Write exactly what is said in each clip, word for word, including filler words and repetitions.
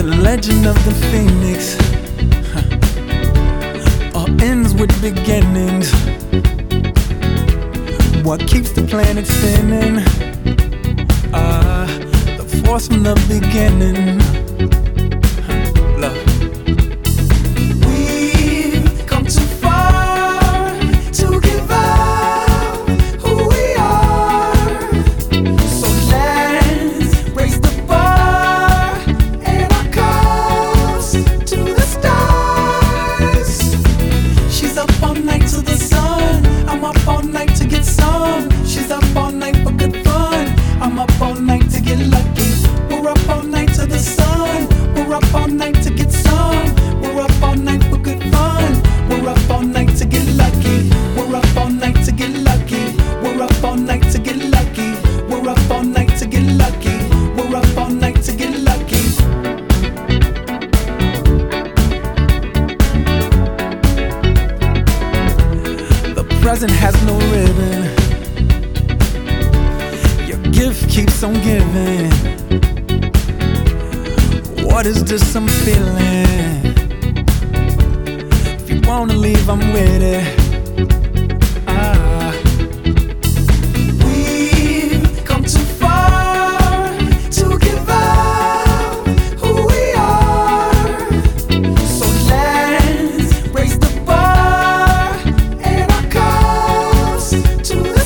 The legend of the phoenix huh. All ends with beginnings. What keeps the planet spinning? Ah, uh, the force from the beginning. Huh. Love. We've come too far to give up who we are. So let's raise the bar and our cups to the stars. She's up all night to the sun. I'm up all night to get some. She's up all night for good fun. I'm up all night to get lucky. We're up all night to the sun. We're up all night to get some. We're up all night for good fun. We're up all night to get lucky. We're up all night to get lucky. We're up all night to get lucky. We're up all night to get lucky. We're up all night to get lucky. The present has no ribbon. Your gift keeps on giving. What is this I'm feeling? If you wanna leave, I'm with it. Ah. We've come too far to give up who we are. So let's raise the bar and our cups to the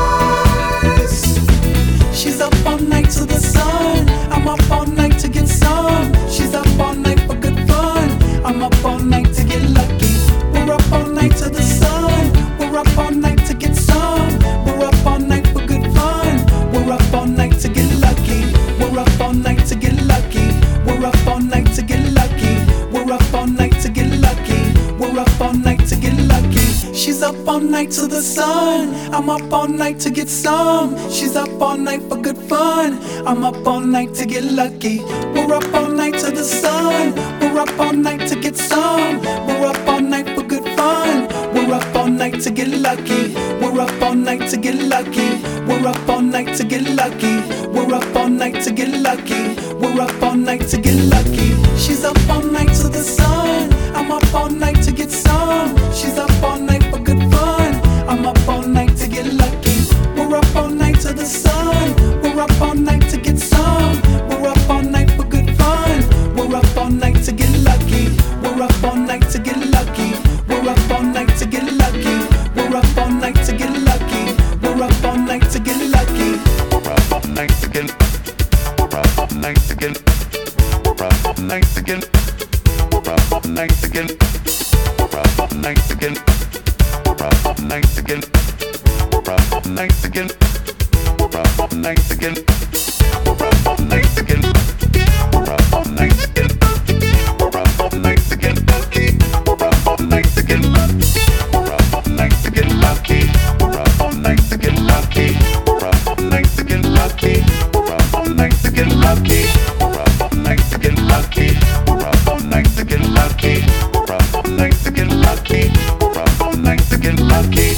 stars. She's up all night to the sun. I'm up all night to get some. She's up all night for good fun. I'm up all night to get lucky. We're up all night to the sun. We're up all night to get some. We're up all night for good fun. We're up all night to get lucky. We're up all night to get lucky. We're up all night to get lucky. We're up all night to get lucky. We're up all night to get lucky. She's up all night to the sun. I'm up all night to get some. She's up all night for good fun. I'm up all night to get lucky. We're up all night to the sun. We're up all night to get some. We're up all night for good fun. We're up all night to get lucky. We're up all night to get lucky. We're up all night to get lucky. We're up all night to get lucky. We're up all night to get lucky. She's up all night to the sun. I'm up all night to get some. She's up all night for good fun. I'm up all night to get lucky. We're up all night to the sun. We're up all night to get some. We're up all night for good fun. We're up all night to get lucky. We're up all night to get lucky. We're up all night to get lucky. We're up all night to get lucky. We're up all night to get lucky. We're up all night to get. We're up all night to get. We're up all night to get. We're up all night to get. We're up all night to get. We're up all night to get. We're up all night to get. We're up all night to get. We're up all night to get. We're up all night to get. We're up all night to get. We're up all night to get. We're up all night to get lucky. We're up all night to get lucky. We're up all night to get lucky. We're up all night to get lucky. We're up all night to get lucky. We're up all night to get lucky. We're up all night to get lucky. We're up all night to get lucky.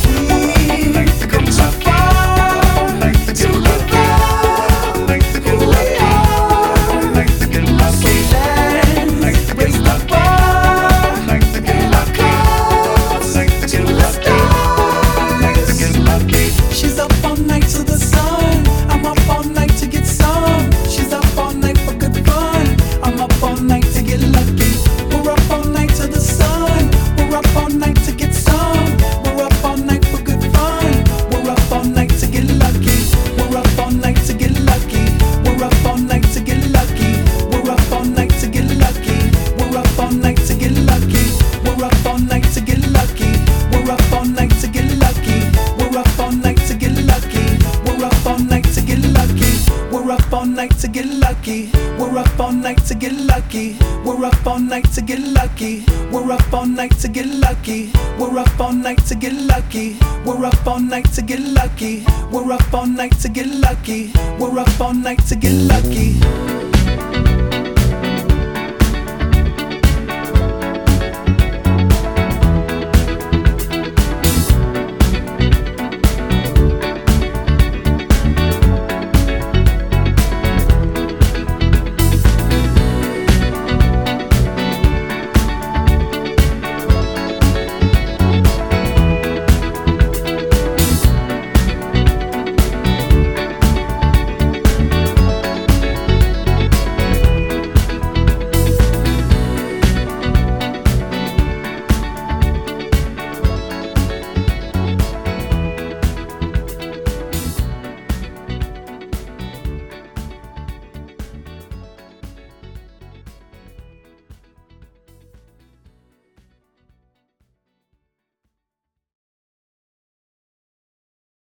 We've come too far to give up who we are. So let's raise the bar and our cups to the stars. She's up all night to the sun. I'm up all night to get some. She's up all night for good fun. I'm up all night to get lucky. We're up all night to the sun. We're up all night to get some. We're up all night for good fun. We're up all night to get lucky. We're up all night to get lucky. We're up all night to get lucky. We're up all night to get lucky. We're up all night to get lucky. We're up all night to get lucky. We're up all night to get lucky. We're up all night to get lucky. We're up all night to get lucky. We're up all night to get lucky. We're up all night to get lucky. We're up all night to get lucky. We're up all night to get lucky. We're up all night to get lucky. We're up all night to get lucky. We're up all night to get lucky. We're up all night to get lucky.